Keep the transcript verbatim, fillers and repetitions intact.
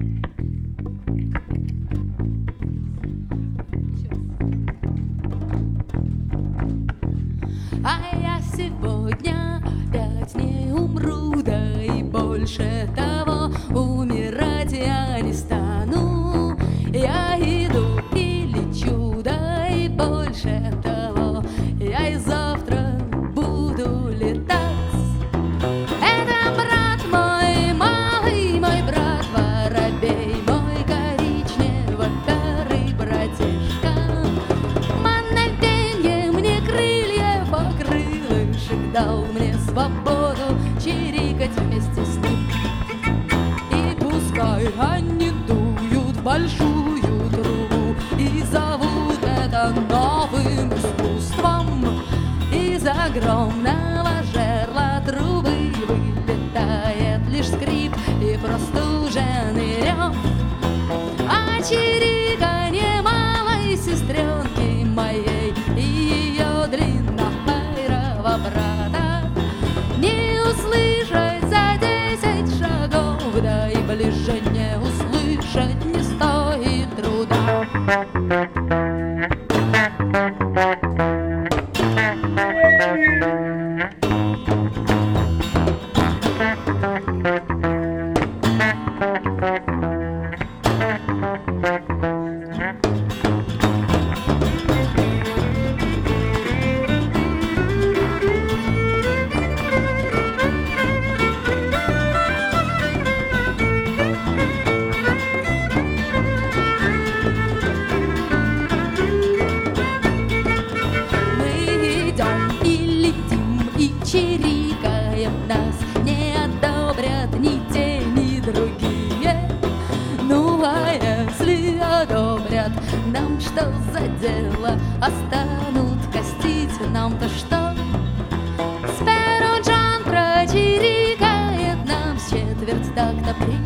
А я сегодня опять не умру, да и больше того, умирать я не стану. Я иду и лечу, да и больше того, я и завтра буду летать. Это брат мой малый, мой брат воробей, мой коричнево-карый братишка. Дал мне свободу чирикать вместе с ним. И пускай они дуют в большую трубу и зовут это новым искусством. Из огромного жерла трубы вылетает лишь скрип и простуженный рев. А чириканье малой сестренки моей и ее длиннохвостого брата не услышать за десять шагов, да и ближе не услышать не стоит труда. Чирикаем, нас не одобрят ни те, ни другие. Ну а если одобрят, нам что за дело? А станут костить нам-то что? Спэроу Джон прочирикает нам с четверть такта.